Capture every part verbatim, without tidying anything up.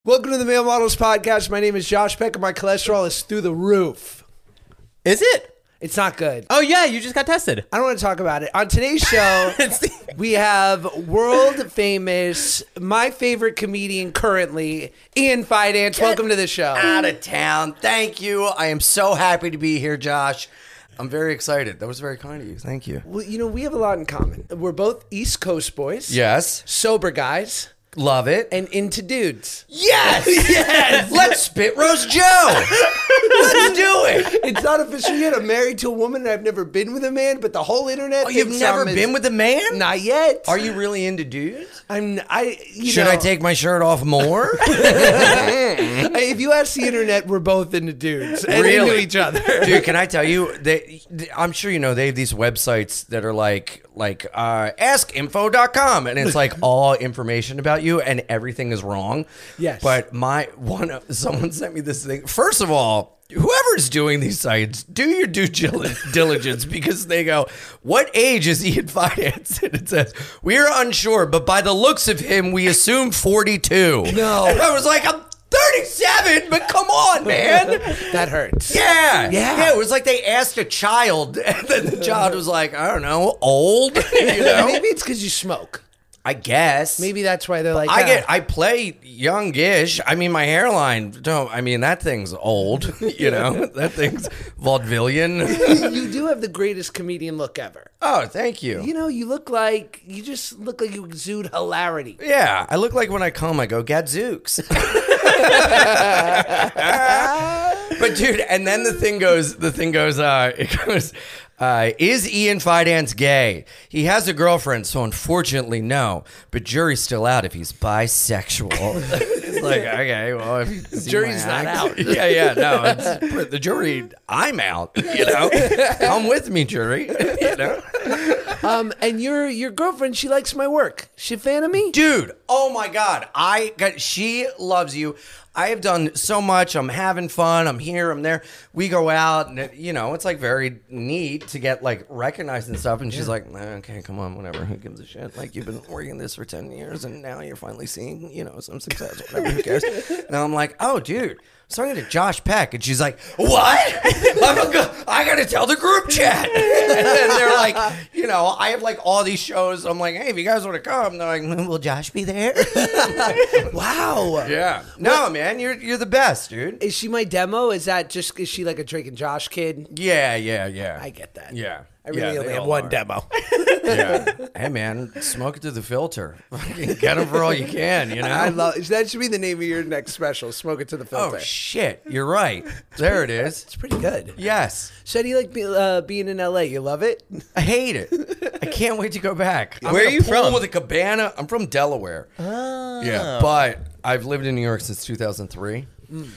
Welcome to the Male Models Podcast. My name is Josh Peck, and my cholesterol is through the roof. Is it? It's not good. Oh, yeah, you just got tested. I don't want to talk about it. On today's show, we have world famous, my favorite comedian currently, Ian Fidance. Welcome to the show. Out of town. Thank you. I am so happy to be here, Josh. I'm very excited. That was very kind of you. Thank you. Well, you know, we have a lot in common. We're both East Coast boys. Yes. Sober guys. Love it. And into dudes. Yes. Yes. Let's spit roast Joe. Let's do it. It's not official yet. I'm married to a woman and I've never been with a man, but the whole internet Oh, you've thinks never I'm been as- with a man? Not yet. Are you really into dudes? I'm I you Should know, I take my shirt off more? If you ask the internet, we're both into dudes and Really? into each other. Dude, can I tell you, they, they- I'm sure you know they have these websites that are like like uh, ask info dot com, and it's like all information about you and everything is wrong. Yes. But my one someone sent me this thing. First of all, whoever's doing these sites, do your due dil- diligence because they go, what age is Ian Fidance? And it says, we are unsure, but by the looks of him, we assume forty-two. No. And I was like, I'm thirty-seven, but come on, man. That hurts. Yeah. Yeah. Yeah. It was like they asked a child, and then the child was like, I don't know, old. You know? Maybe it's because you smoke. I guess. Maybe that's why they're like, I ah. get I play youngish. I mean my hairline don't I mean that thing's old, you know. That thing's vaudevillian. You do have the greatest comedian look ever. Oh, thank you. You know, you look like, you just look like you exude hilarity. Yeah, I look like when I come, I go, Gadzooks. But dude, and then the thing goes, the thing goes, uh, it goes, uh, is Ian Fidance gay? He has a girlfriend, so unfortunately, no. But jury's still out if he's bisexual. It's like, okay, well, if you see jury's my not act- out. Yeah, yeah, no. It's, the jury, I'm out. You know, come with me, jury. You know. Um, and your your girlfriend, she likes my work. She a fan of me? Dude, oh my God. I got, she loves you. I have done so much. I'm having fun. I'm here. I'm there. We go out and, it, you know, it's like very neat to get like recognized and stuff. And she's like, nah, okay, come on, whatever. Who gives a shit? Like, you've been working this for ten years and now you're finally seeing, you know, some success. Whatever. Who cares? And I'm like, oh, dude. I was talking to Josh Peck, and she's like, what? I'm a go- I got to tell the group chat. And they're like, you know, I have like all these shows. I'm like, hey, if you guys want to come, they're like, will Josh be there? Wow. Yeah. No, man, you're you're the best, dude. Is she my demo? Is that just, is she like a Drake and Josh kid? Yeah, yeah, yeah. I get that. Yeah. I really Yeah, only they have all one are. demo. Yeah. Hey, man, smoke it through the filter. Fucking get them for all you can, you know? I love that. Should be the name of your next special. Smoke it to the filter. Oh, shit. You're right. There it is. It's pretty good. Yes. So how do you like be, uh, being in L A? You love it? I hate it. I can't wait to go back. I'm Where in are a you pool from? With a cabana. I'm from Delaware. Oh. Yeah, but I've lived in New York since two thousand three. Mm.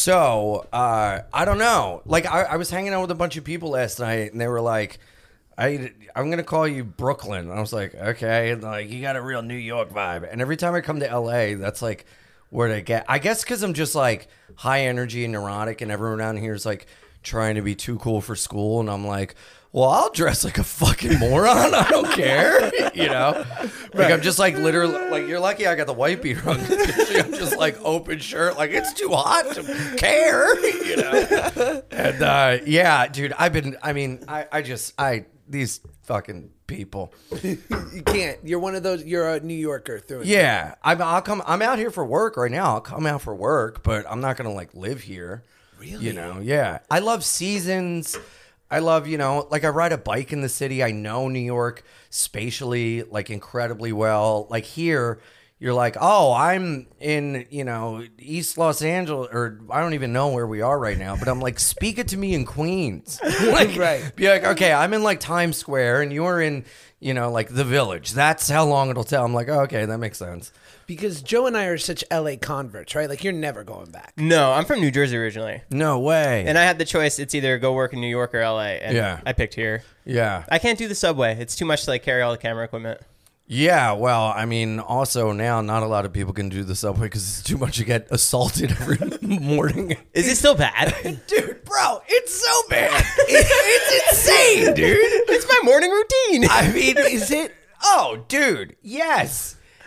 So uh, I don't know. Like I, I was hanging out with a bunch of people last night, and they were like, I, I'm gonna call you Brooklyn. And I was like, okay. And like, you got a real New York vibe. And every time I come to L A, that's like where they get. I guess because I'm just like high energy and neurotic, and everyone around here is like trying to be too cool for school, and I'm like, well, I'll dress like a fucking moron. I don't care. You know? Like, I'm just like literally, like, you're lucky I got the white beater on. I'm just like open shirt. Like, it's too hot to care. You know? And, uh, yeah, dude, I've been, I mean, I, I just, I, these fucking people. You can't. You're one of those. You're a New Yorker through and Yeah. I'm, I'll come, I'm out here for work right now. I'll come out for work, but I'm not going to like live here. Really? You know? Yeah. I love seasons. I love, you know, like I ride a bike in the city. I know New York spatially, like incredibly well. Like here, you're like, oh, I'm in, you know, East Los Angeles, or I don't even know where we are right now, but I'm like, speak it to me in Queens. Like, Right. Be like, okay, I'm in like Times Square and you're in, you know, like the Village. That's how long it'll tell. I'm like, oh, okay, that makes sense. Because Joe and I are such L A converts, right? Like, you're never going back. No, I'm from New Jersey originally. No way. And I had the choice. It's either go work in New York or L A. And Yeah. I picked here. yeah. I can't do the subway. It's too much to like carry all the camera equipment. Yeah, well, I mean, also now not a lot of people can do the subway because it's too much to get assaulted every morning. Is it still bad? Dude, bro, it's so bad. It, it's insane, dude. It's my morning routine. I mean, is it? Oh, dude, yes.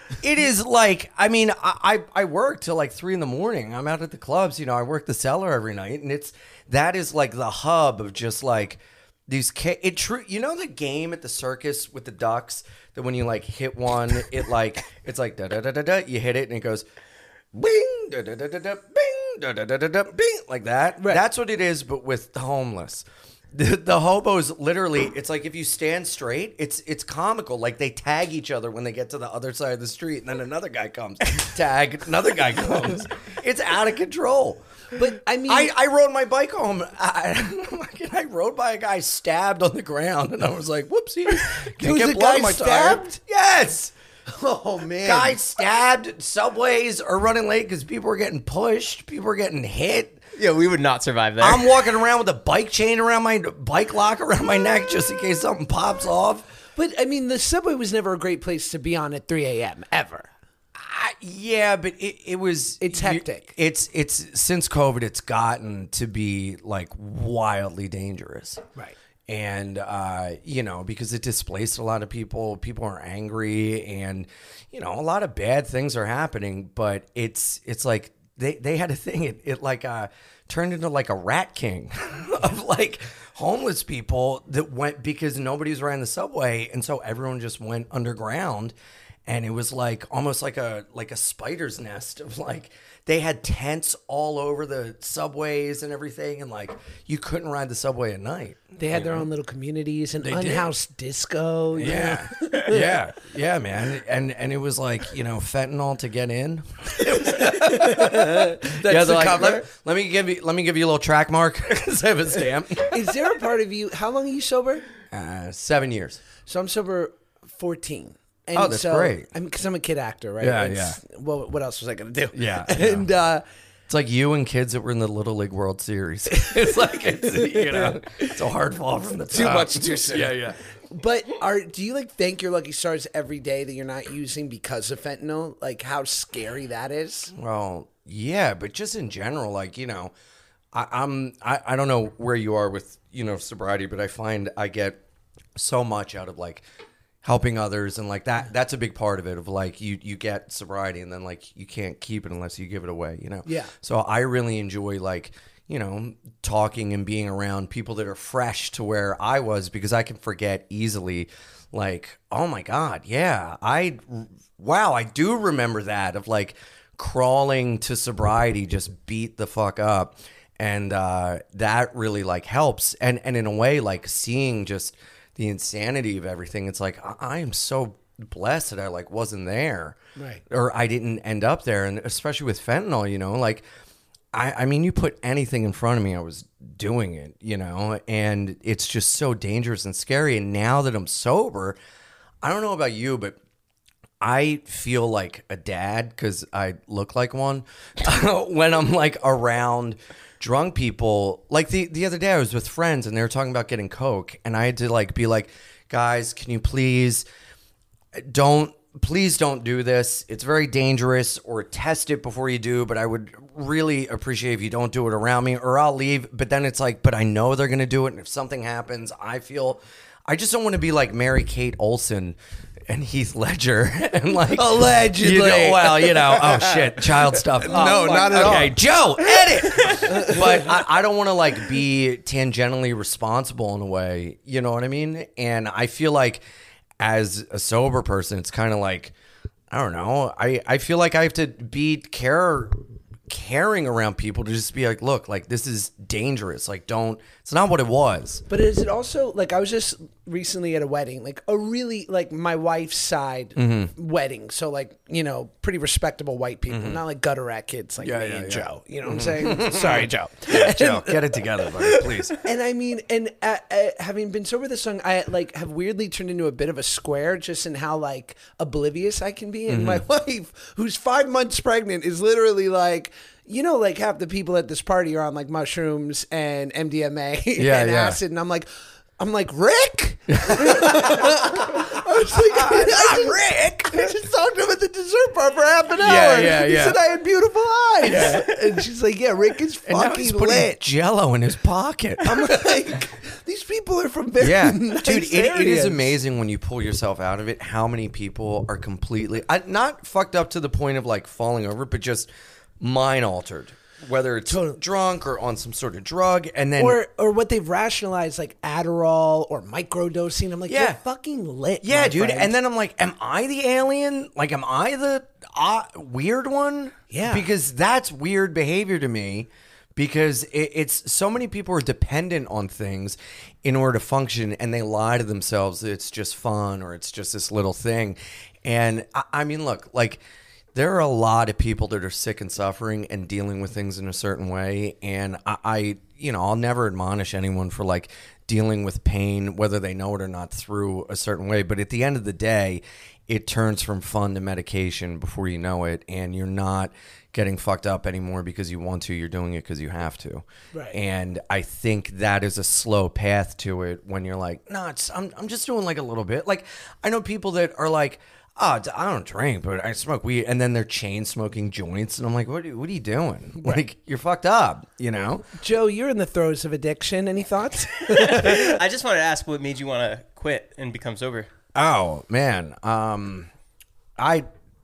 It is like, I mean, I, I I work till like three in the morning. I'm out at the clubs, you know, I work the cellar every night. And it's, that is like the hub of just like these, ca- it true, you know, the game at the circus with the ducks that when you like hit one, it like, it's like da da da da da, you hit it and it goes bing, da da da da da, bing, da da da da da, bing, like that. Right. That's what it is, but with the homeless. The, the hobos literally, it's like if you stand straight, it's it's comical. Like they tag each other when they get to the other side of the street, and then another guy comes, tag, another guy comes. It's out of control. But I mean, I, I rode my bike home. I, I rode by a guy stabbed on the ground, and I was like, "Whoopsie!" Can was get a blood guy on my stabbed? tire. Yes. oh man, Guy stabbed. Subways are running late because people are getting pushed. People are getting hit. Yeah, we would not survive there. I'm walking around with a bike chain around my bike lock around my neck just in case something pops off. But I mean, the subway was never a great place to be on at three a.m. ever. I, yeah, but it, it was. It's hectic. It's it's since COVID, it's gotten to be like wildly dangerous. Right. And uh, you know, because it displaced a lot of people. People are angry, and you know, a lot of bad things are happening. But it's it's like. They they had a thing. It, it like uh, turned into like a rat king of like homeless people that went because nobody's riding the subway, and so everyone just went underground, and it was like almost like a like a spider's nest of like they had tents all over the subways and everything, and like you couldn't ride the subway at night. They had their own little communities and They did. unhoused disco. you know? Yeah, yeah, yeah, man, and and it was like you know fentanyl to get in. That's Yeah, the they're like, cover. Let, let me give you let me give you a little track mark because I have a stamp. Is there a part of you? How long are you sober? Uh, seven years. So I'm sober fourteen. And Oh, that's so, great. I mean, because I'm a kid actor, right? Yeah, It's- Well, what else was I going to do? Yeah, and uh, It's like you and kids that were in the Little League World Series. It's like it's you know it's a hard fall from the top. Too much too soon. Yeah, yeah. But are do you like thank your lucky stars every day that you're not using because of fentanyl? Like how scary that is? Well, yeah, but just in general, like you know, I, I'm I, I don't know where you are with you know sobriety, but I find I get so much out of like helping others and like that. That's a big part of it. Of like you you get sobriety and then like you can't keep it unless you give it away. You know. Yeah. So I really enjoy like. You know, talking and being around people that are fresh to where I was because I can forget easily, like, oh my God, yeah, I, wow, I do remember that of like crawling to sobriety, just beat the fuck up. And uh, that really like helps. And, and in a way, like seeing just the insanity of everything, it's like, I, I am so blessed that I like wasn't there. Right. Or I didn't end up there. And especially with fentanyl, you know, like, I, I mean, you put anything in front of me, I was doing it, you know, and it's just so dangerous and scary. And now that I'm sober, I don't know about you, but I feel like a dad because I look like one when I'm like around drunk people. Like the, the other day I was with friends and they were talking about getting Coke and I had to like be like, guys, can you please don't Please don't do this. It's very dangerous, or test it before you do, but I would really appreciate if you don't do it around me or I'll leave. But then it's like, but I know they're going to do it. And if something happens, I feel, I just don't want to be like Mary-Kate Olsen and Heath Ledger. And like, Allegedly. You know, well, you know, oh shit, child stuff. No, Oh, not at all. Okay, Joe, edit. But I, I don't want to like be tangentially responsible in a way. You know what I mean? And I feel like, as a sober person, it's kind of like, I don't know. I, I feel like I have to be care caring around people to just be like, look, like this is dangerous. Like, don't. It's not what it was. But is it also like I was just recently at a wedding, like a really like my wife's side Mm-hmm. wedding. So like you know pretty respectable white people, not like gutter rat kids like Yeah, me yeah, and yeah. Joe. You know what I'm saying? Sorry, Joe. Joe, get it together, buddy, please. And I mean, and uh, uh, having been sober this long, I like have weirdly turned into a bit of a square just in how like oblivious I can be. And my wife, who's five months pregnant, is literally like, you know, like half the people at this party are on like mushrooms and M D M A Yeah, and yeah. acid, and I'm like, I'm like Rick. I was like, Not Rick. I just talked to him at the dessert bar for half an hour. Yeah, yeah, he yeah. said I had beautiful eyes, and she's like, yeah, Rick is And now fucking he's putting lit. Jello in his pocket. I'm like, these people are from very Yeah, nice dude, it, it is areas. amazing when you pull yourself out of it how many people are completely I, not fucked up to the point of like falling over, but just mind altered, whether it's Totally. drunk or on some sort of drug, and then Or, or what they've rationalized, like Adderall or microdosing. I'm like, Yeah. you're fucking lit. yeah, my dude, friend. and then I'm like, am I the alien? Like, am I the uh, weird one? Yeah. because that's weird behavior to me. Because it, it's so many people are dependent on things in order to function, and they lie to themselves that it's just fun or it's just this little thing. And I, I mean, look, like there are a lot of people that are sick and suffering and dealing with things in a certain way. And I, I you know, I'll never admonish anyone for like dealing with pain, whether they know it or not, through a certain way. But at the end of the day, it turns from fun to medication before you know it, and you're not getting fucked up anymore because you want to. You're doing it because you have to. Right. And I think that is a slow path to it when you're like, no, it's, I'm, I'm just doing like a little bit. Like, I know people that are like, oh, I don't drink, but I smoke weed. And then they're chain smoking joints. And I'm like, what, are- what are you doing? Like, you're fucked up, you know? Joe, you're in the throes of addiction. Any thoughts? I just wanted to ask what made you want to quit and become sober. Oh, man. Um, I,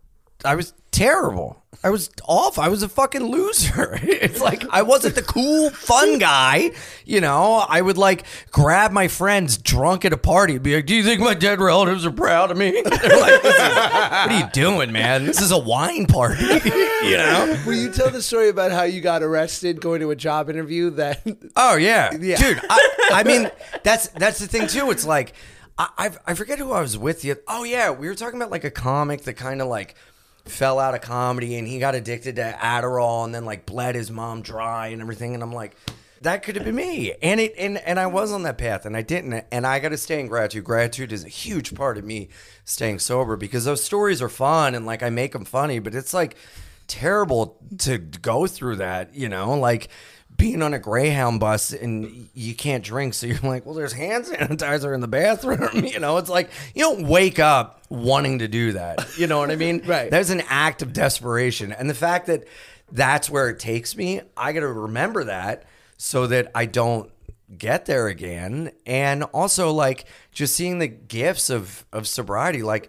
I was terrible. I was off. I was a fucking loser. It's like I wasn't the cool, fun guy. You know, I would like grab my friends drunk at a party and be like, do you think my dead relatives are proud of me? They're like, this is, what are you doing, man? This is a wine party. You know? Will you tell the story about how you got arrested going to a job interview? That Oh, yeah. Yeah. Dude, I, I mean, that's that's the thing, too. It's like, I, I I forget who I was with. You. Oh, yeah. We were talking about like a comic that kind of like fell out of comedy and he got addicted to Adderall and then like bled his mom dry and everything. And I'm like, that could have been me. And it and, and I was on that path and I didn't. And I got to stay in gratitude. Gratitude is a huge part of me staying sober because those stories are fun and like I make them funny, but it's like terrible to go through that, you know, like being on a Greyhound bus and you can't drink. So you're like, well, there's hand sanitizer in the bathroom. You know, it's like you don't wake up wanting to do that. You know what I mean? Right. There's an act of desperation. And the fact that that's where it takes me, I got to remember that so that I don't get there again. And also like just seeing the gifts of, of sobriety, like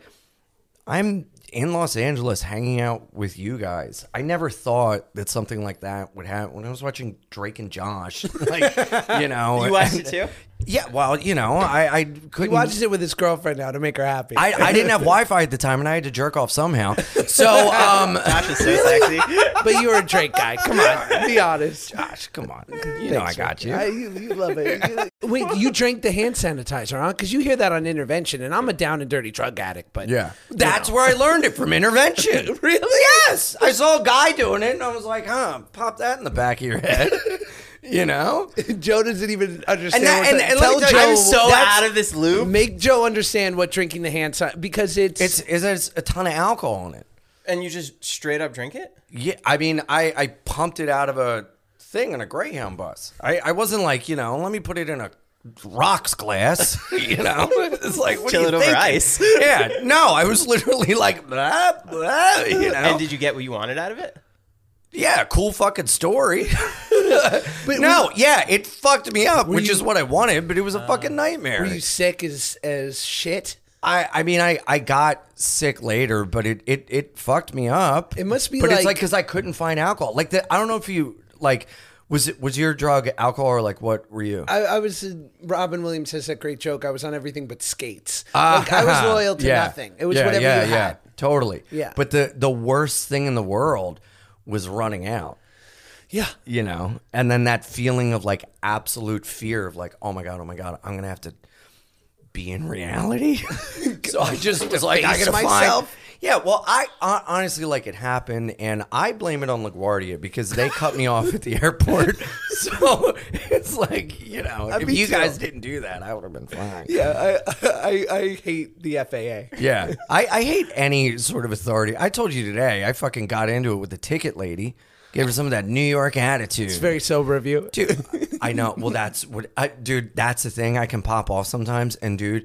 I'm in Los Angeles hanging out with you guys. I never thought that something like that would happen. When I was watching Drake and Josh, like, you know. You watched it too? Yeah, well, you know, I, I couldn't. he watches it with his girlfriend now to make her happy. I, I didn't have Wi-Fi at the time, and I had to jerk off somehow. So, um, Josh is so sexy. but you were a Drake guy. Come on, be honest. Josh, come on. You know I got you. I, you, you love it. You- Wait, you drank the hand sanitizer, huh? Because you hear that on Intervention, and I'm a down and dirty drug addict, but Yeah. That's where I learned it from Intervention. Really? Yes. I saw a guy doing it, and I was like, huh, pop that in the back of your head. You know? Joe doesn't even understand. And that- what and- that- and let tell me tell you, Joe I'm so that's- out of this loop. make Joe understand what drinking the hand sanitizer because it's It's, it's there's a ton of alcohol in it. And you just straight up drink it? Yeah, I mean, I, I pumped it out of a thing on a Greyhound bus. I, I wasn't like, you know, let me put it in a rocks glass, you know? It's like, what Chill are it you over thinking? ice. Yeah, no, I was literally like, blah, blah, you know? And did you get what you wanted out of it? Yeah, cool fucking story. But no, yeah, it fucked me up, which you- is what I wanted, but it was a fucking nightmare. were you sick as as shit? I, I mean, I, I got sick later, but it, it, it fucked me up. It must be but it's like- like because I couldn't find alcohol. Like the, I don't know if you like was it was your drug alcohol or like what were you? I, I was. Robin Williams has that great joke. I was on everything but skates. Ah, like I was loyal to yeah. nothing. It was Yeah, whatever yeah, you yeah, had. totally. Yeah. But the the worst thing in the world was running out. Yeah. You know, and then that feeling of like absolute fear of like, oh my god, oh my god, I'm gonna have to be in reality. So I just was like, I face gotta myself? find. Yeah, well, I uh, honestly like it happened, and I blame it on LaGuardia because they cut me off at the airport. So it's like, you know, Uh, if me you too. guys didn't do that, I would have been fine. Yeah. I, I I hate the F A A. Yeah, I, I hate any sort of authority. I told you today, I fucking got into it with the ticket lady. Gave her some of that New York attitude. It's very sober of you. Dude, I know. Well, that's what, I, dude. That's the thing. I can pop off sometimes, and dude,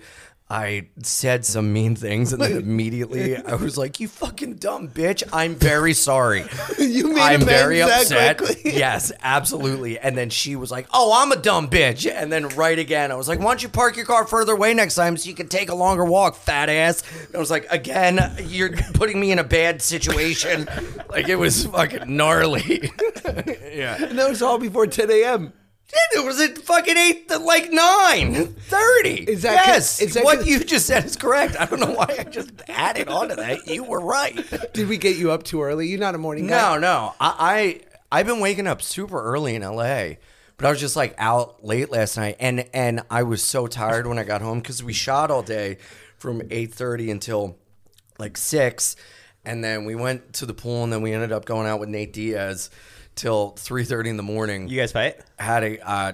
I said some mean things, and then immediately I was like, "You fucking dumb bitch! I'm very sorry. You made I'm amends very that upset." quickly? Yes, absolutely. And then she was like, "Oh, I'm a dumb bitch." And then right again, I was like, "Why don't you park your car further away next time so you can take a longer walk, fat ass?" And I was like, "Again, you're putting me in a bad situation." Like it was fucking gnarly. Yeah. And that was all before ten a.m. It was at fucking eight, like nine thirty. Is that yes? is that what cause- you just said is correct. I don't know why I just added on to that. You were right. Did we get you up too early? You're not a morning guy. No, no. I, I I've been waking up super early in L A, but I was just like out late last night, and and I was so tired when I got home because we shot all day from eight thirty until like six, and then we went to the pool, and then we ended up going out with Nate Diaz till three thirty in the morning. You guys fight? Had a, uh,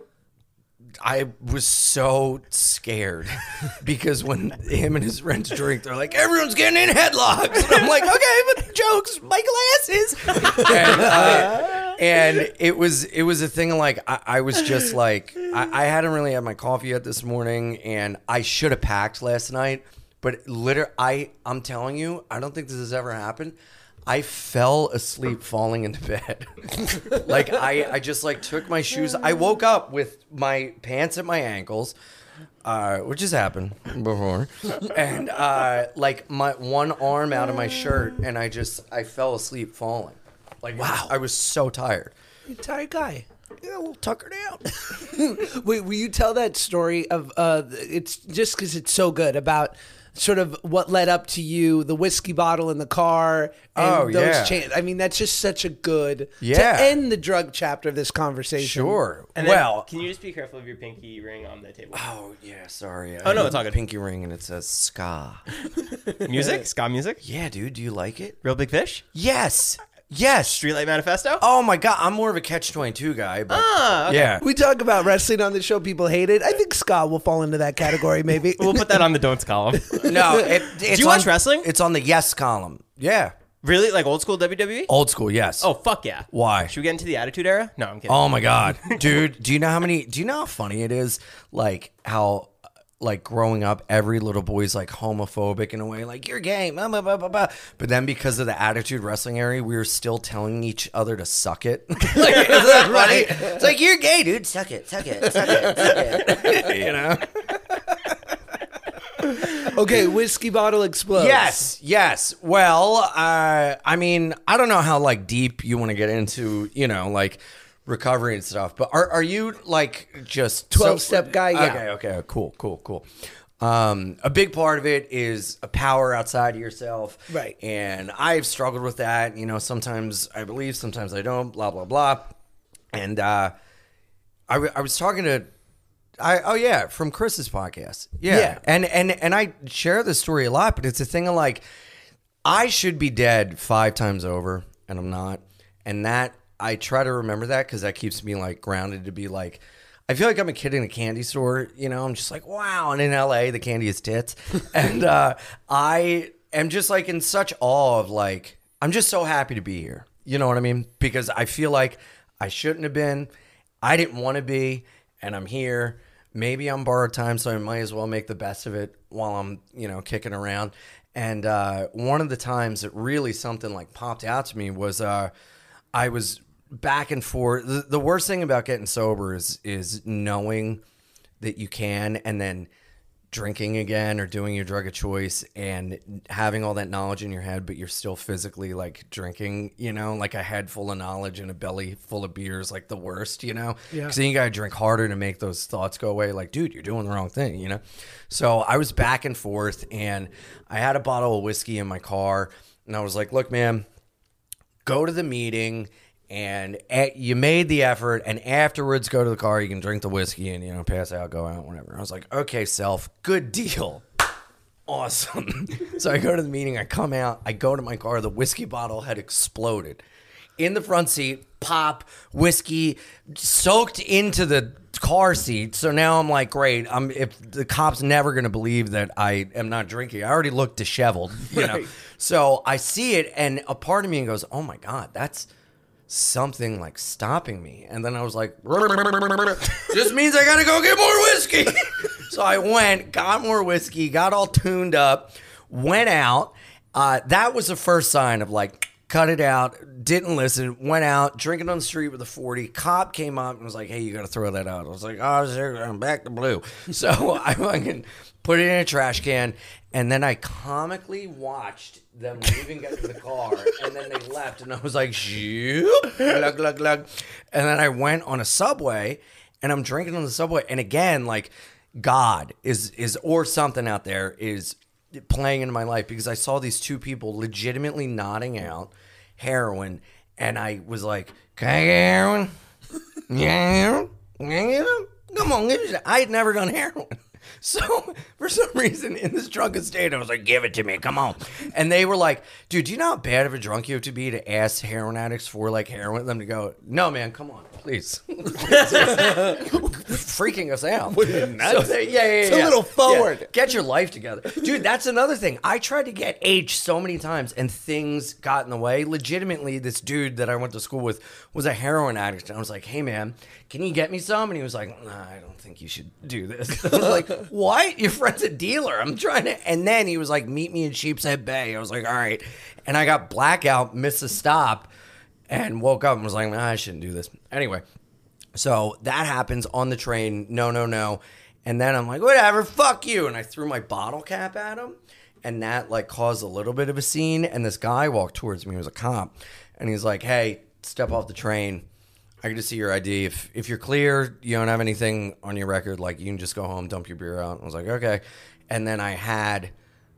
I was so scared because when him and his friends drink, they're like, everyone's getting in headlocks. And I'm like, okay, but jokes, my glasses. and, uh, and it was, it was a thing of like, I, I was just like, I, I hadn't really had my coffee yet this morning, and I should have packed last night, but literally, I, I'm telling you, I don't think this has ever happened. I fell asleep falling into bed. Like I, I just like took my shoes. I woke up with my pants at my ankles, uh, which has happened before, and uh, like my one arm out of my shirt, and I just I fell asleep falling. Like wow, I was so tired. You're a tired guy. Yeah, a little tuckered out. Wait, will you tell that story of uh it's just because it's so good about sort of what led up to you, the whiskey bottle in the car, and Oh, those yeah. cha- I mean, that's just such a good Yeah. to end the drug chapter of this conversation. Sure. And then, well. can you just be careful of your pinky ring on the table? Oh yeah, sorry. Oh, no, it's all good. Pinky ring, and it says ska. Music? Ska music? Yeah, dude, do you like it? Real Big Fish? Yes. Yes. Streetlight Manifesto? Oh my god, I'm more of a catch twenty-two guy, but Ah, okay. yeah. We talk about wrestling on the show. People hate it. I think ska will fall into that category, maybe. We'll put that on the don'ts column. No, it, it's Do you watch on- wrestling? It's on the yes column. Yeah. Really? Like old school W W E? Old school, yes. Oh, fuck yeah. Why? Should we get into the Attitude Era? No, I'm kidding. Oh my god. Dude, do you know how many do you know how funny it is like how like growing up every little boy's like homophobic in a way, like you're gay, blah, blah, blah, blah, blah. But then because of the Attitude Wrestling area, we were still telling each other to suck it. Like, isn't that funny? It's like you're gay, dude. Suck it, suck it, suck it, suck it. You know? Okay, whiskey bottle explodes. Yes, yes. Well, uh, I mean, I don't know how like deep you want to get into, you know, like recovery and stuff. But are are you like just twelve-step guy? Yeah. Okay, okay, cool, cool, cool. Um, a big part of it is a power outside of yourself, Right. And I've struggled with that. You know, sometimes I believe, sometimes I don't. Blah blah blah. And uh, I w- I was talking to. I oh yeah, from Chris's podcast. Yeah. Yeah. And and and I share this story a lot, but it's a thing of like I should be dead five times over, and I'm not. And that I try to remember that because that keeps me like grounded to be like I feel like I'm a kid in a candy store, you know, I'm just like, wow, and in L A the candy is tits. And uh I am just like in such awe of like I'm just so happy to be here. You know what I mean? Because I feel like I shouldn't have been. I didn't want to be, and I'm here. Maybe I'm borrowed time, so I might as well make the best of it while I'm, you know, kicking around. And uh, one of the times that really something like popped out to me was uh, I was back and forth. The, the worst thing about getting sober is is knowing that you can, and then drinking again or doing your drug of choice and having all that knowledge in your head, but you're still physically like drinking, you know, like a head full of knowledge and a belly full of beer is like the worst, you know? Yeah. Because then you got to drink harder to make those thoughts go away. Like, dude, you're doing the wrong thing, you know? So I was back and forth, and I had a bottle of whiskey in my car, and I was like, look, man, go to the meeting, and at, you made the effort, and afterwards go to the car, you can drink the whiskey and, you know, pass out, go out, whatever. I was like, okay, self, good deal. Awesome. So I go to the meeting, I come out, I go to my car, the whiskey bottle had exploded. In the front seat, pop, whiskey, soaked into the car seat. So now I'm like, great, I'm if the cop's never going to believe that I am not drinking. I already look disheveled, you know. Right. So I see it, and a part of me goes, oh my God, that's something like stopping me. And then I was like, this means I gotta go get more whiskey. So I went, got more whiskey, got all tuned up, went out. Uh, that was the first sign of like, cut it out, didn't listen, went out, drinking on the street with a forty. Cop came up and was like, hey, you got to throw that out. I was like, oh, sir, I'm back to blue. So I fucking put it in a trash can, and then I comically watched them leaving, get to the car, and then they left, and I was like, shoot, glug, glug, glug. And then I went on a Subway, and I'm drinking on the Subway, and again, like, God is is or something out there is playing into my life, because I saw these two people legitimately nodding out heroin, and I was like, can I get heroin? Yeah, come on, give it. I had never done heroin. So for some reason in this drunken state, I was like, give it to me, come on. And they were like, dude, do you know how bad of a drunk you have to be to ask heroin addicts for like heroin? Them to go, no, man, come on, please. Freaking us out. So they, yeah, yeah, yeah. It's a little forward. Yeah. Get your life together. Dude, that's another thing. I tried to get H so many times and things got in the way. Legitimately, this dude that I went to school with was a heroin addict. And I was like, hey, man, can you get me some? And he was like, nah, I don't think you should do this. I was like, what? Your friend's a dealer. I'm trying to. And then he was like, meet me in Sheepshead Bay. I was like, all right. And I got blackout, missed a stop, and woke up and was like, nah, I shouldn't do this. Anyway, so that happens on the train. No, no, no. And then I'm like, whatever, fuck you. And I threw my bottle cap at him. And that like caused a little bit of a scene. And this guy walked towards me. He was a cop. And he's like, hey, step off the train. I can just see your I D. If if you're clear, you don't have anything on your record, like you can just go home, dump your beer out. I was like, okay. And then I had,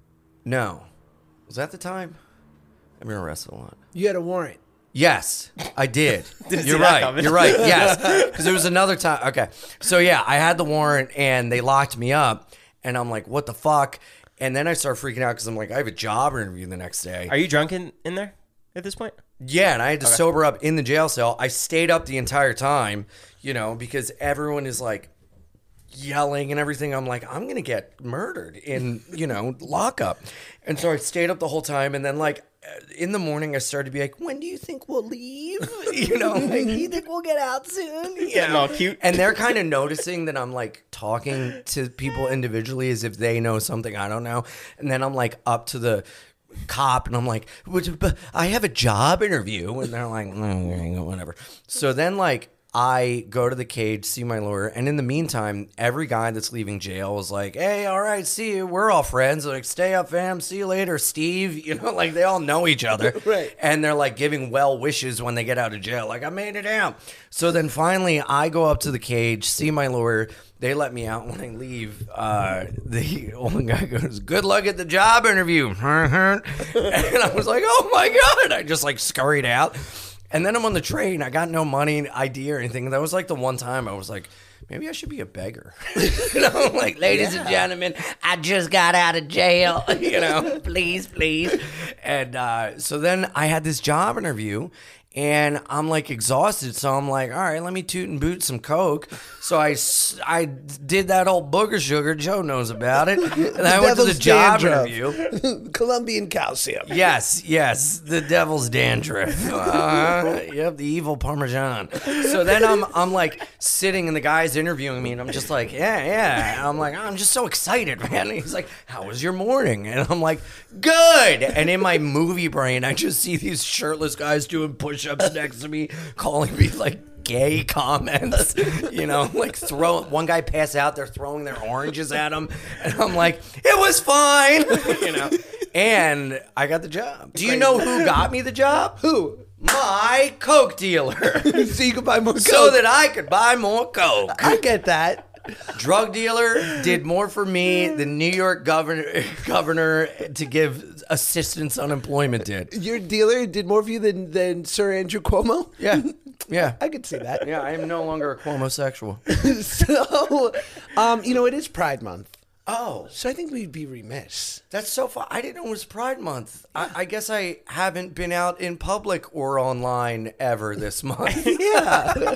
no. Was that the time? I've been arrested a lot. You had a warrant. Yes, I did. Didn't You're see that right. coming. You're right. Yes. Because there was another time. Okay. So yeah, I had the warrant and they locked me up and I'm like, what the fuck? And then I start freaking out because I'm like, I have a job interview the next day. Are you drunk in, in there at this point? Yeah, and I had to Okay. sober up in the jail cell. I stayed up the entire time, you know, because everyone is like yelling and everything. I'm like, I'm going to get murdered in, you know, lockup. And so I stayed up the whole time. And then like in the morning, I started to be like, when do you think we'll leave? You know, like, you think we'll get out soon? You Getting know? all cute. And they're kind of noticing that I'm like talking to people individually as if they know something I don't know. And then I'm like up to the cop and I'm like, but I have a job interview. And they're like, mm, whatever. So then like I go to the cage, see my lawyer, and in the meantime, every guy that's leaving jail is like, hey, all right, see you. We're all friends. They're like, stay up, fam. See you later, Steve. You know, like they all know each other. Right. And they're like giving well wishes when they get out of jail. Like, I made it out. So then finally I go up to the cage, see my lawyer. They let me out. When I leave, uh, the old guy goes, good luck at the job interview. And I was like, oh my God. I just like scurried out. And then I'm on the train. I got no money, I D or anything. That was like the one time I was like, maybe I should be a beggar. You know, like, ladies yeah. and gentlemen, I just got out of jail. You know, please, please. And uh, so then I had this job interview. And I'm like exhausted, so I'm like, all right, let me toot and boot some coke. So I, I did that old booger sugar. Joe knows about it. And I went to the job interview. Colombian calcium. Yes, yes, the devil's dandruff. Uh, yep, the evil Parmesan. So then I'm I'm like sitting and the guy's interviewing me and I'm just like, yeah, yeah. And I'm like, I'm just so excited, man. And he's like, how was your morning? And I'm like, good. And in my movie brain, I just see these shirtless guys doing push-ups next to me, calling me like gay comments, you know, like throw one guy pass out, they're throwing their oranges at him, and I'm like, it was fine, you know. And I got the job. Do you know who got me the job? Who? My coke dealer. So you could buy more coke. So that I could buy more coke. I get that. Drug dealer did more for me than New York governor governor to give assistance unemployment did. Your dealer did more for you than, than Sir Andrew Cuomo? Yeah. Yeah. I could see that. Yeah, I am no longer a Cuomo-sexual. So, um, you know, it is Pride Month. Oh. So I think we'd be remiss. That's so fun. I didn't know it was Pride Month. I, I guess I haven't been out in public or online ever this month. Yeah.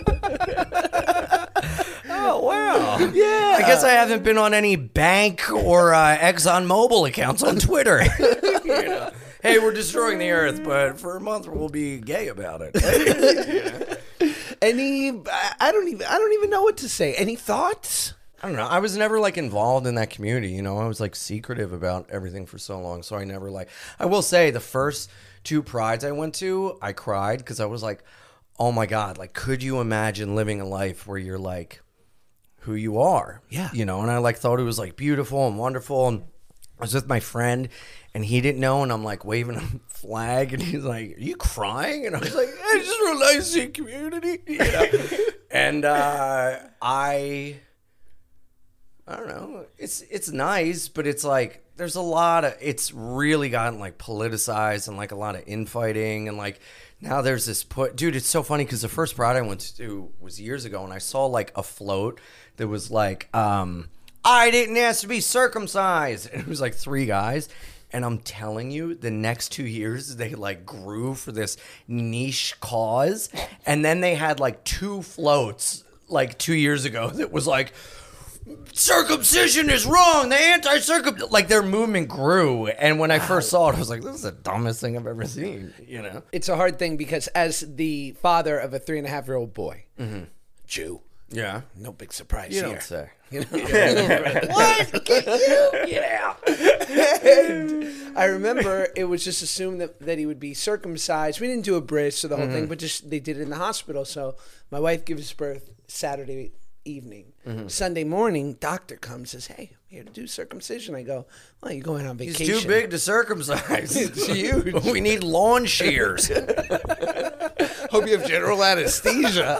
Oh, wow. Yeah. I guess I haven't been on any bank or uh, ExxonMobil accounts on Twitter. You know? Hey, we're destroying the earth, but for a month we'll be gay about it. You know? Any, I I don't even, I don't even know what to say. Any thoughts? I don't know. I was never like involved in that community. You know, I was like secretive about everything for so long. So I never like, I will say the first two prides I went to, I cried because I was like, oh my God, like, could you imagine living a life where you're like who you are? Yeah. You know, and I like thought it was like beautiful and wonderful. And I was with my friend and he didn't know. And I'm like waving a flag and he's like, are you crying? And I was like, I just realized it's a community. You know? And uh, I, I don't know. It's it's nice, but it's like there's a lot of. It's really gotten like politicized and like a lot of infighting and like now there's this put. Dude, it's so funny because the first Pride I went to was years ago and I saw like a float that was like, um, I didn't ask to be circumcised, and it was like three guys. And I'm telling you, the next two years, they like grew for this niche cause. And then they had like two floats like two years ago that was like, circumcision is wrong. The anti-circum, like their movement grew. And when I first saw it, I was like, this is the dumbest thing I've ever seen, you know? It's a hard thing because as the father of a three and a half year old boy, Mm-hmm. Jew, Yeah. no big surprise You here. don't say. You know? What? Get you? Yeah. And I remember it was just assumed that, that he would be circumcised. We didn't do a bris or the whole Mm-hmm. thing, but just they did it in the hospital. So my wife gives birth Saturday evening. Mm-hmm. Sunday morning, doctor comes, says, hey, I'm here to do circumcision. I go, well, you're going on He's vacation. too big to circumcise. It's huge. We need lawn shears. Hope you have general anesthesia.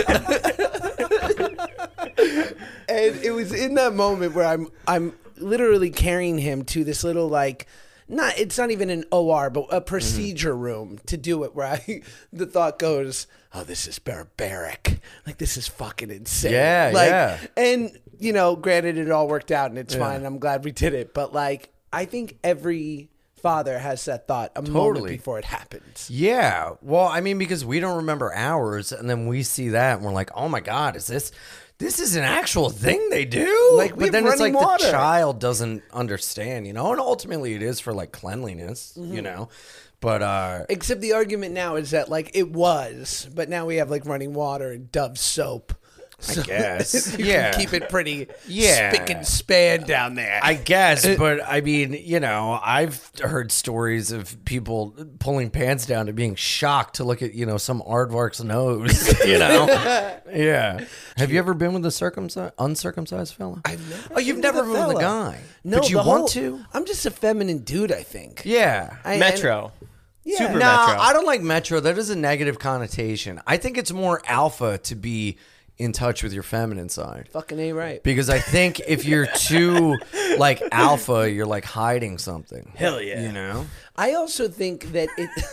And it was in that moment where I'm I'm literally carrying him to this little like not it's not even an O R but a procedure Mm-hmm. room to do it where I the thought goes, oh, this is barbaric, like this is fucking insane. Yeah, like, yeah. And you know, granted, it all worked out and it's fine. I'm glad we did it, but like I think every father has that thought a moment Totally. before it happens. Yeah. Well, I mean, because we don't remember ours, and then we see that, and we're like, oh my God, is this... This is an actual thing they do. Like, we but have then it's like running water. the child doesn't understand, you know? And ultimately it is for like cleanliness, Mm-hmm. you know? But uh Except the argument now is that like it was, but now we have like running water and Dove soap. I guess. You yeah. can keep it pretty Yeah. spick and span down there. I guess, but I mean, you know, I've heard stories of people pulling pants down and being shocked to look at, you know, some aardvark's nose, you know? Yeah. Have you ever been with a circumcised, uncircumcised fella? I've never Oh, you've been never with a been with a fella. guy? No, But you the want whole- to? I'm just a feminine dude, I think. Yeah. I, Metro. Yeah. Super No, Metro. I don't like Metro. That is a negative connotation. I think it's more alpha to be in touch with your feminine side. Fucking A right. Because I think if you're too like alpha, you're like hiding something. Hell yeah. You know? I also think that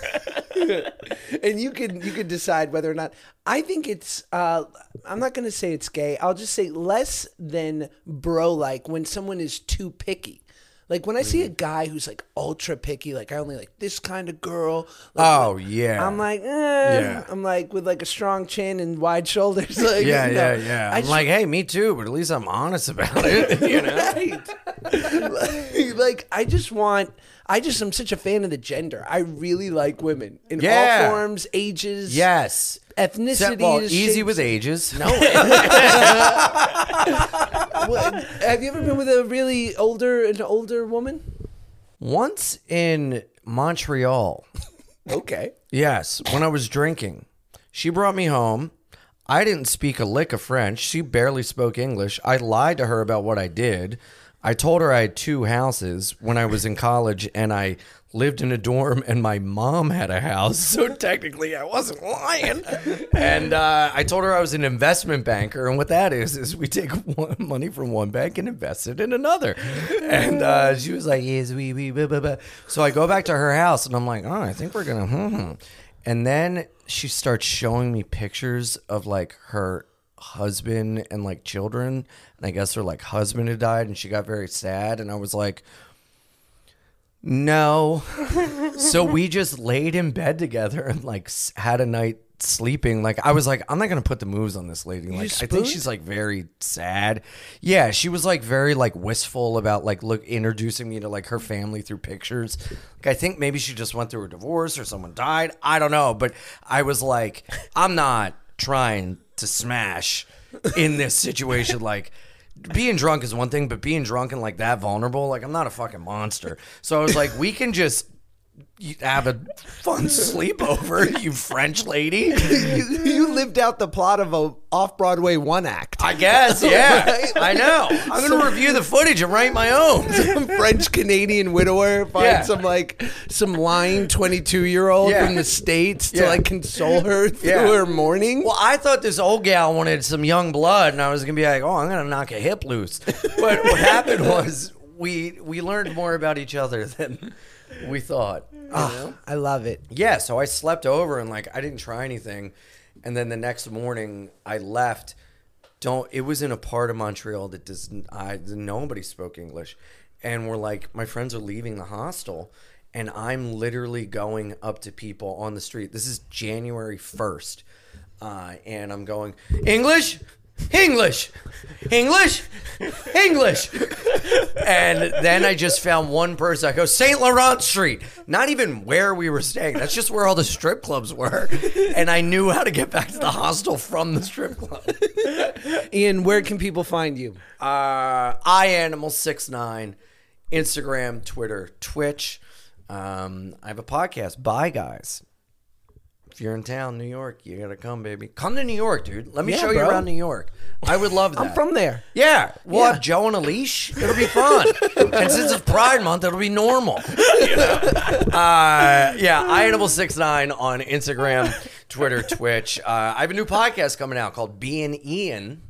it, and you can you can decide whether or not. I think it's. Uh, I'm not going to say it's gay. I'll just say less than bro like when someone is too picky. Like when I see a guy who's like ultra picky, like I only like this kind of girl. Like, Oh, yeah. I'm like, eh. Yeah. I'm like with like a strong chin and wide shoulders. Like, Yeah, you yeah, know, yeah. I I'm just- like, hey, me too, but at least I'm honest about it. You know? Right. like I just want. I just am such a fan of the gender. I really like women in Yeah. all forms, ages, Yes. ethnicities. Except, well, easy shapes. with ages. No. What, have you ever been with a really older, an older woman? Once in Montreal. Okay. Yes, when I was drinking. She brought me home. I didn't speak a lick of French. She barely spoke English. I lied to her about what I did. I told her I had two houses when I was in college and I lived in a dorm and my mom had a house. So technically I wasn't lying. And uh, I told her I was an investment banker. And what that is, is we take one, money from one bank and invest it in another. And uh, she was like, yes, we, we, blah, blah, blah. So I go back to her house and I'm like, oh, I think we're going to, hmm. And then she starts showing me pictures of like her husband and like children. And I guess her like husband had died and she got very sad. And I was like, no. So we just laid in bed together and like s- had a night sleeping. Like I was like, I'm not going to put the moves on this lady. Like I think spooned? she's like very sad. Yeah. She was like very like wistful about like look introducing me to like her family through pictures. Like I think maybe she just went through a divorce or someone died. I don't know. But I was like, I'm not trying to smash in this situation. Like, being drunk is one thing, but being drunk and like that vulnerable, like I'm not a fucking monster. So I was like, we can just you have a fun sleepover, you French lady. you, you lived out the plot of a off-Broadway one act. I guess, yeah. Right? I know. I'm going to review the footage and write my own. Some French-Canadian widower find Yeah. some like some lying twenty-two-year-old Yeah. from the States to Yeah. like console her through Yeah. her mourning. Well, I thought this old gal wanted some young blood, and I was going to be like, oh, I'm going to knock a hip loose. But what happened was we we learned more about each other than we thought. You know? I love it. Yeah, so I slept over and like I didn't try anything, and then the next morning I left. Don't. It was in a part of Montreal that does I nobody spoke English, and we're like my friends are leaving the hostel, and I'm literally going up to people on the street. This is January first, uh, and I'm going English. English, English, English. And then I just found one person. I go, Saint Laurent Street. Not even where we were staying. That's just where all the strip clubs were. And I knew how to get back to the hostel from the strip club. Ian, where can people find you? Uh, iAnimal six nine, Instagram, Twitter, Twitch. Um, I have a podcast, Bye Guys. If you're in town, New York, you gotta come, baby. Come to New York, dude. Let me Yeah, show you bro. around New York. I would love that. I'm from there. Yeah, we'll Yeah. have Joe on a leash. It'll be fun. And since it's Pride Month, it'll be normal. You know? uh, yeah, iAnimal six nine on Instagram, Twitter, Twitch. Uh, I have a new podcast coming out called Being Ian.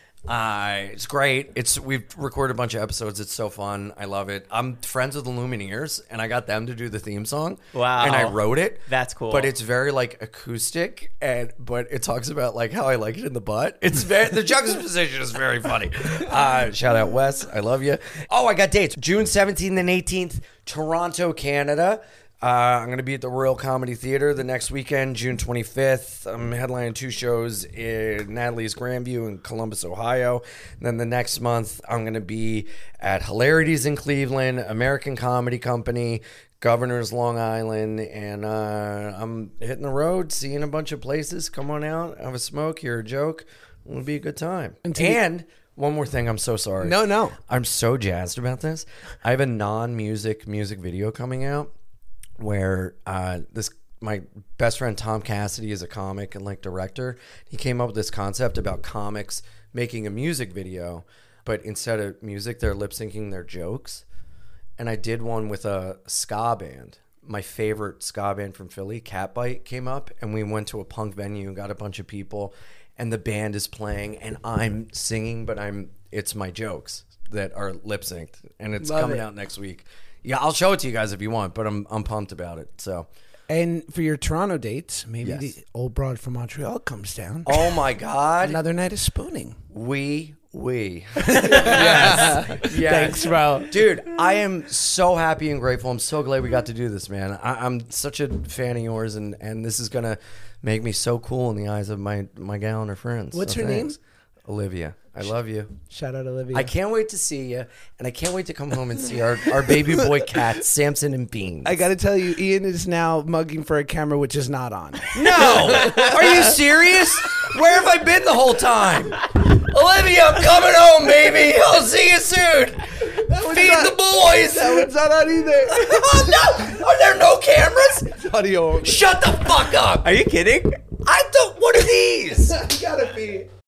Uh, it's great. It's we've recorded a bunch of episodes. It's so fun. I love it. I'm friends with the Lumineers, and I got them to do the theme song. Wow. And I wrote it. That's cool. But it's very like acoustic, and but it talks about like how I like it in the butt. It's very the juxtaposition is very funny. Uh, shout out Wes, I love you. Oh, I got dates: June seventeenth and eighteenth, Toronto, Canada. Uh, I'm going to be at the Royal Comedy Theatre the next weekend, June twenty-fifth. I'm headlining two shows in Natalie's Grandview in Columbus, Ohio. And then the next month, I'm going to be at Hilarities in Cleveland, American Comedy Company, Governor's Long Island, and uh, I'm hitting the road, seeing a bunch of places. Come on out, have a smoke, hear a joke. It'll be a good time. Until And one more thing, I'm so sorry. No, no. I'm so jazzed about this. I have a non-music music video coming out where uh, this my best friend Tom Cassidy is a comic and like director. He came up with this concept about comics making a music video, but instead of music, they're lip syncing their jokes. And I did one with a ska band. My favorite ska band from Philly, Catbite, came up, and we went to a punk venue and got a bunch of people, and the band is playing, and I'm singing, but I'm it's my jokes that are lip synced, and it's Love coming it. out next week. Yeah, I'll show it to you guys if you want, but I'm I'm pumped about it. So, And for your Toronto dates, maybe Yes. the old broad from Montreal comes down. oh my God, Another night of spooning. we we yes, yes. Thanks, bro. Dude, I am so happy and grateful. I'm so glad we got to do this, man. I, I'm such a fan of yours, and, and this is gonna make me so cool in the eyes of my my gal and her friends. What's So her thanks. Olivia. I love you. Shout out Olivia. I can't wait to see you, and I can't wait to come home and see our, our baby boy cats, Samson and Beans. I got to tell you, Ian is now mugging for a camera which is not on. No! Are you serious? Where have I been the whole time? Olivia, I'm coming home, baby. I'll see you soon. Feed not- the boys. That one's not on either. Oh, no! Are there no cameras? Audio. Shut the fuck up. Are you kidding? I don't. What are these? Gotta be.